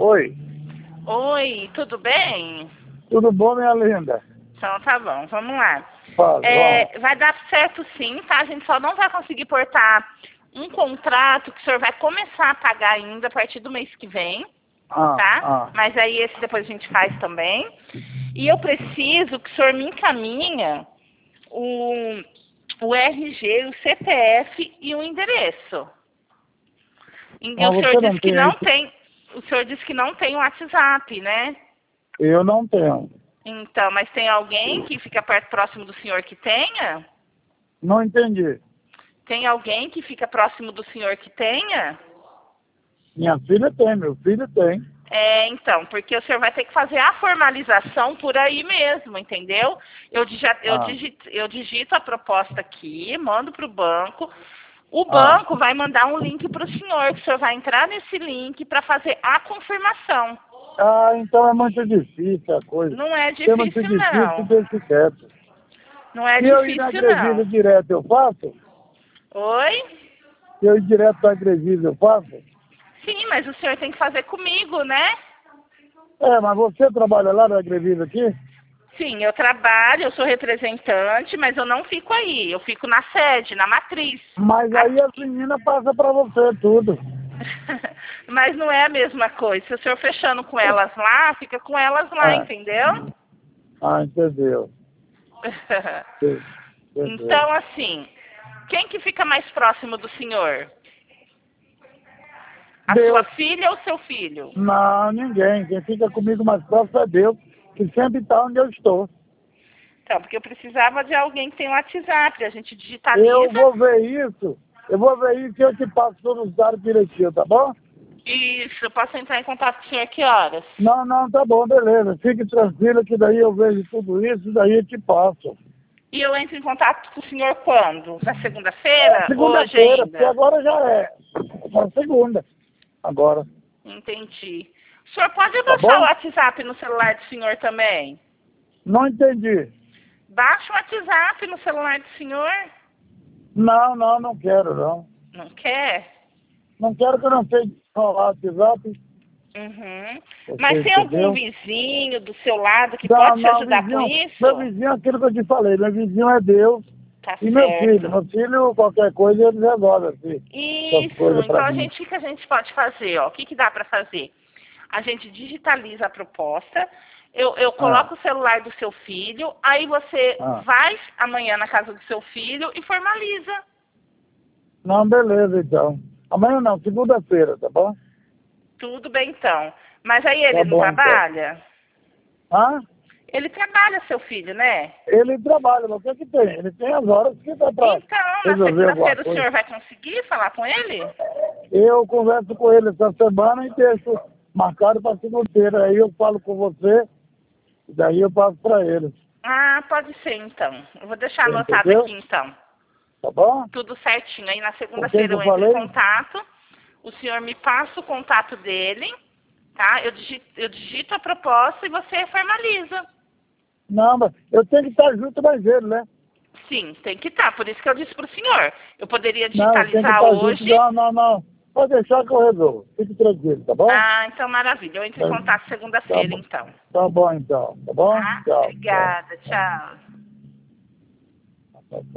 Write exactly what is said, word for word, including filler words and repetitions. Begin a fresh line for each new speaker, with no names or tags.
Oi,
Oi, tudo bem?
tudo bom, minha linda?
Então tá bom, vamos lá.
Fala,
É,
vamos.
vai dar certo sim, tá? A gente só não vai conseguir portar um contrato que o senhor vai começar a pagar ainda a partir do mês que vem,
Ah,
tá?
ah.
Mas aí esse depois a gente faz também. E eu preciso que o senhor me encaminha o, o R G, o C P F e o endereço. E
Mas
o senhor
você não
disse que
tem
não
isso?
tem, o senhor disse que não tem o WhatsApp, né?
Eu não tenho.
Então, mas tem alguém que fica perto, próximo do senhor que tenha?
Não entendi.
Tem alguém que fica próximo do senhor que tenha?
Minha filha tem, meu filho tem.
É, então, porque o senhor vai ter que fazer a formalização por aí mesmo, entendeu? Eu, digi- eu,
Ah,
digito, eu digito a proposta aqui, mando para o banco. O
ah.
banco vai mandar um link para o senhor, que o senhor vai entrar nesse link para fazer a confirmação.
Ah, então é muito difícil a coisa.
Não é
Se é muito
difícil,
difícil,
não.
deixa quieto.
Não é
Se eu ir na
difícil,
Grevisa
não.
direto, eu faço?
Oi?
Se eu ir direto na Grevisa, eu faço?
Sim, mas o senhor tem que fazer comigo, né?
É, mas você trabalha lá na Grevisa aqui?
Sim, eu trabalho, eu sou representante, mas eu não fico aí. Eu fico na sede, na matriz.
Mas aí
Aqui.
as meninas passam pra você tudo.
Mas não é a mesma coisa. Se o senhor fechando com elas lá, fica com elas lá,
É.
entendeu?
Ah, entendeu. Entendeu.
Então, assim, quem que fica mais próximo do senhor? A sua
Deus.
filha ou seu filho?
Não, ninguém. Quem fica comigo mais próximo é Deus, que sempre está onde eu estou.
Então, porque eu precisava de alguém que tem o WhatsApp, a gente
Eu
digitaliza.
vou ver isso, eu vou ver isso e eu te passo todos os dados direitinho, tá bom?
Isso, eu posso entrar em contato com o senhor que horas?
Não, não, tá bom, beleza. Fique tranquila que daí eu vejo tudo isso e daí eu te passo.
E eu entro em contato com o senhor quando? Na
É
segunda-feira? Hoje
segunda-feira, porque
ainda?
agora já é. É segunda. Agora,
Entendi. O senhor pode
tá
baixar o
bom?
WhatsApp no celular do senhor também?
Não entendi.
Baixa o WhatsApp no celular do senhor?
Não, não, não quero, não.
Não quer?
Não quero que eu não sei falar WhatsApp.
Uhum.
Você
Mas tem algum
entendeu?
vizinho do seu lado que
Não,
pode te
não,
ajudar com
vizinho,
isso?
meu vizinho é aquilo que eu te falei, meu vizinho é Deus
Tá
e meu filho.
certo.
Meu filho, qualquer coisa, ele resolve assim, essas
Isso,
coisas
então
pra
a
mim.
gente, o que a gente pode fazer? Ó? O que, que dá para fazer? A gente digitaliza a proposta, eu, eu
Ah,
coloco o celular do seu filho, aí você
ah.
vai amanhã na casa do seu filho e formaliza.
Não, beleza, então. Amanhã não, segunda-feira, tá bom?
Tudo bem então. Mas aí ele
Tá
não
bom, então.
trabalha?
Ah,
Ele trabalha, seu filho, né?
ele trabalha, mas o que é que tem? Ele tem as horas que dá pra
Então, na
resolver alguma
segunda-feira o
coisa.
senhor vai conseguir falar com ele?
Eu converso com ele essa semana e deixo marcado pra segunda-feira. Aí eu falo com você e daí eu passo pra ele.
Ah, pode ser então. Eu vou deixar
Você
anotado
entendeu?
aqui então.
Tá bom?
Tudo certinho. Aí na
Com quem
segunda-feira
que eu
eu entro em
falei?
contato. O senhor me passa o contato dele, tá? Eu digito, eu digito a proposta e você formaliza.
Não, mas eu tenho que estar junto mais ele, né?
Sim, tem que estar. Por isso que eu disse para o senhor. Eu poderia
Não, eu tenho que
digitalizar
estar junto.
hoje.
Não, não, não. Pode deixar que eu resolvo. Fique tranquilo, tá bom?
Ah, então maravilha. Eu entro em
Tá,
contato
tá
segunda-feira,
bom.
então.
Tá bom, então. Tá bom?
Tá?
Tchau, tchau.
Obrigada. Tchau.
Tá, tá.